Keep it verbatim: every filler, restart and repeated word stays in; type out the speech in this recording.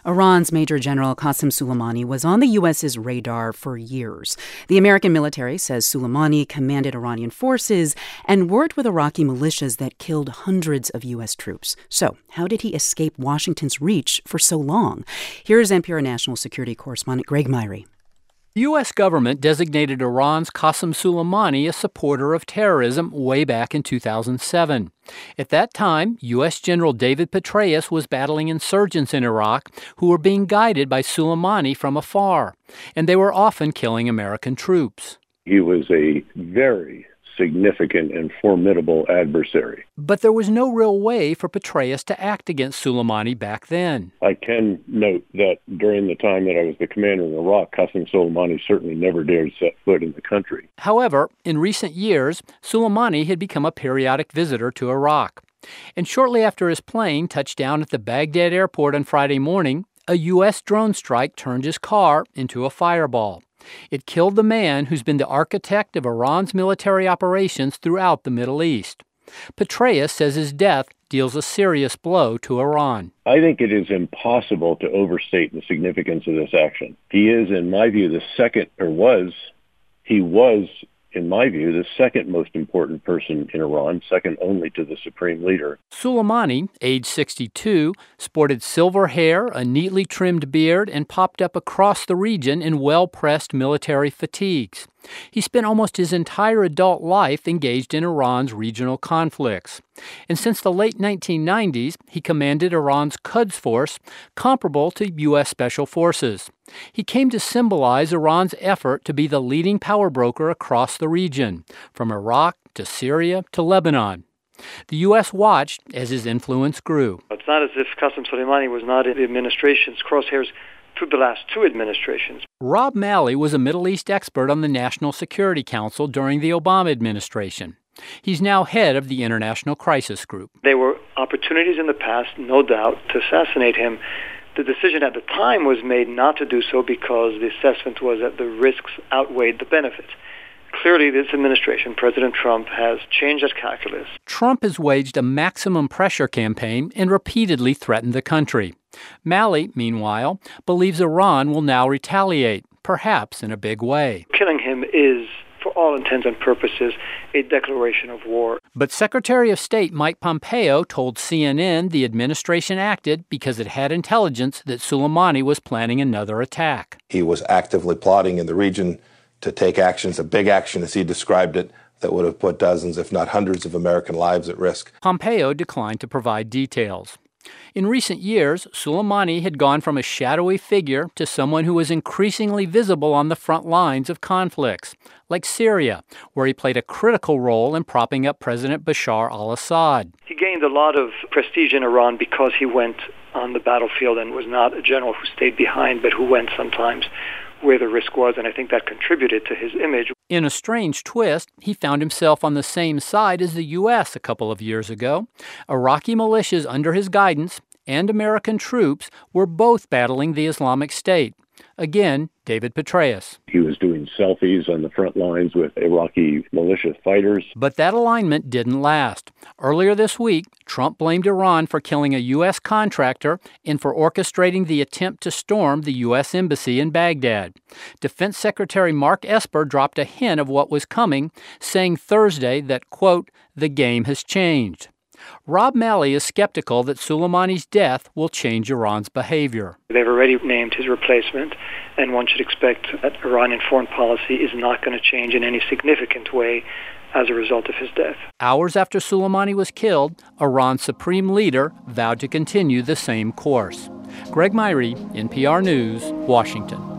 Iran's Major General Qasem Soleimani was on the U S's radar for years. The American military says Soleimani commanded Iranian forces and worked with Iraqi militias that killed hundreds of U S troops. So, how did he escape Washington's reach for so long? Here's N P R national security correspondent Greg Myrie. The U S government designated Iran's Qasem Soleimani a supporter of terrorism way back in two thousand seven. At that time, U S General David Petraeus was battling insurgents in Iraq who were being guided by Soleimani from afar, and they were often killing American troops. He was a very significant and formidable adversary. But there was no real way for Petraeus to act against Soleimani back then. I can note that during the time that I was the commander in Iraq, Qasem Soleimani certainly never dared set foot in the country. However, in recent years, Soleimani had become a periodic visitor to Iraq. And shortly after his plane touched down at the Baghdad airport on Friday morning, a U S drone strike turned his car into a fireball. It killed the man who's been the architect of Iran's military operations throughout the Middle East. Petraeus says his death deals a serious blow to Iran. I think it is impossible to overstate the significance of this action. He is, in my view, the second, or was, he was, in my view, the second most important person in Iran, second only to the supreme leader. Soleimani, age sixty-two, sported silver hair, a neatly trimmed beard, and popped up across the region in well-pressed military fatigues. He spent almost his entire adult life engaged in Iran's regional conflicts. And since the late nineteen nineties, he commanded Iran's Quds Force, comparable to U S Special Forces. He came to symbolize Iran's effort to be the leading power broker across the region, from Iraq to Syria to Lebanon. The U S watched as his influence grew. It's not as if Qasem Soleimani was not in the administration's crosshairs through the last two administrations. Rob Malley was a Middle East expert on the National Security Council during the Obama administration. He's now head of the International Crisis Group. There were opportunities in the past, no doubt, to assassinate him. The decision at the time was made not to do so because the assessment was that the risks outweighed the benefits. Clearly, this administration, President Trump, has changed that calculus. Trump has waged a maximum pressure campaign and repeatedly threatened the country. Malley, meanwhile, believes Iran will now retaliate, perhaps in a big way. Killing him is, for all intents and purposes, a declaration of war. But Secretary of State Mike Pompeo told C N N the administration acted because it had intelligence that Soleimani was planning another attack. He was actively plotting in the region to take actions, a big action as he described it, that would have put dozens, if not hundreds, of American lives at risk. Pompeo declined to provide details. In recent years, Soleimani had gone from a shadowy figure to someone who was increasingly visible on the front lines of conflicts, like Syria, where he played a critical role in propping up President Bashar al-Assad. He gained a lot of prestige in Iran because he went on the battlefield and was not a general who stayed behind, but who went sometimes where the risk was, and I think that contributed to his image. In a strange twist, he found himself on the same side as the U S a couple of years ago. Iraqi militias under his guidance and American troops were both battling the Islamic State. Again, David Petraeus. He was doing selfies on the front lines with Iraqi militia fighters. But that alignment didn't last. Earlier this week, Trump blamed Iran for killing a U S contractor and for orchestrating the attempt to storm the U S embassy in Baghdad. Defense Secretary Mark Esper dropped a hint of what was coming, saying Thursday that, quote, the game has changed. Rob Malley is skeptical that Soleimani's death will change Iran's behavior. They've already named his replacement, and one should expect that Iranian foreign policy is not going to change in any significant way as a result of his death. Hours after Soleimani was killed, Iran's supreme leader vowed to continue the same course. Greg Myrie, N P R News, Washington.